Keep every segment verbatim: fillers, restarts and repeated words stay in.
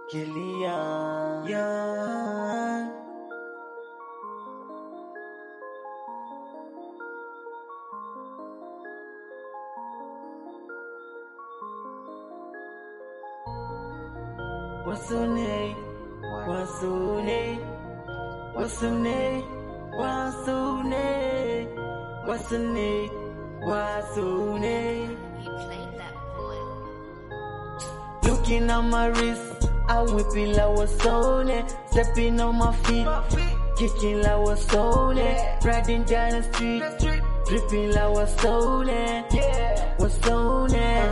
Killian, yeah. What's her name? What's her name? What's her name? What's her name? What's her name? What's her name? You played that boy. Looking at my wrist, I whip it like what's on it. Stepping on my feet, kicking like what's on it. Riding down the street, dripping like what's on it. What's on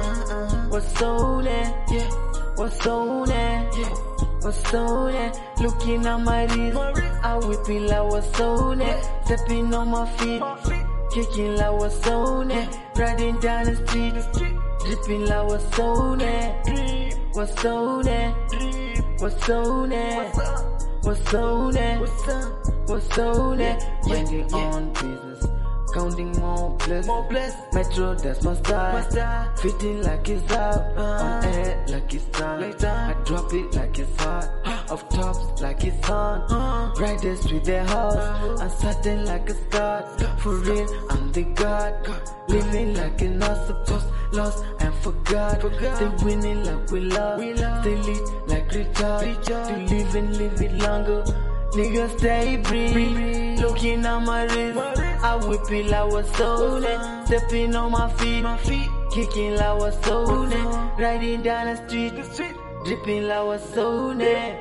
it? What's on it? What's on it? What's on it? Looking at my wrist, I whip it like what's on it. Stepping on my feet, kicking like what's on it. Riding down the street, dripping like what's on it. What's on it? What's on it? What's on it? What's on it? Minding on business, counting more blessings. Metro, that's my style. Fitting like it's out, on air like it's done. I drop it like it's hot, off tops like it's on. Riders with their horse, uncertain like a Scott. For real, I'm the God. Living like it's not supposed, lost and forgot. They winning like we lost, they lead like retard. To live and live it longer, niggas stay breathe. Looking at my wrist, I whip it like what's on it. Stepping on my feet, kicking like what's on it. Riding down the street, dripping like what's on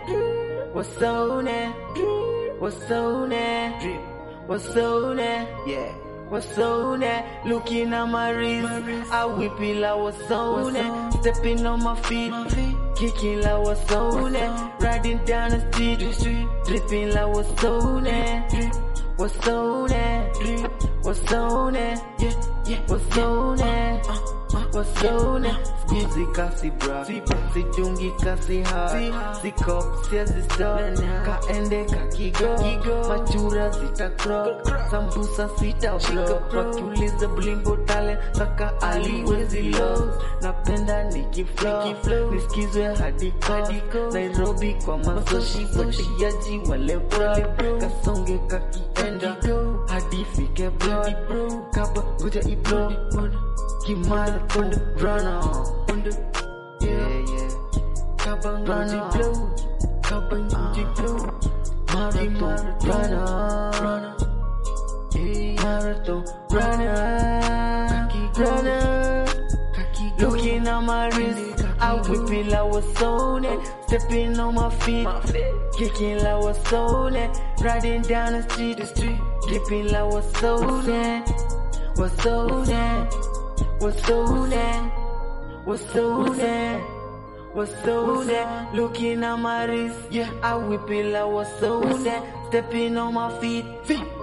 it. What's on it? What's on it? What's on it? Yeah. What's on it? Looking at my wrist, I whip it like what's on it. Stepping on my feet, kicking like what's on it. Riding down the street, dripping like what's on it. What's on it? What's on it? What's on it? What's on it? Squeezy kasi bra, si dungi kasi hard, si cop siezi stop, kaende kakigo, machura zita crop, sambusa sita flow, wakiuliza blimbo talent, saka aliwezi low, napenda niki flow, nisikizwe hadiko, Nairobi kwa masoshi, watiaji wale bro, kasonge kakienda, hadi fike bro, kaba guja ibro, Kimara Thunder Runner, yeah yeah. Kabang Runner, Kabang Runner, Marathon Runner, yeah. Marathon Runner, Runner. Looking at my wrist, I whip it like what's on it. Stepping on my feet, kicking like what's on it. Riding down the street, dripping like what's on it. What's on it? What's on it? What's on it? What's on it? Looking at my wrist, yeah, I whip it like what's on it. Stepping on my feet,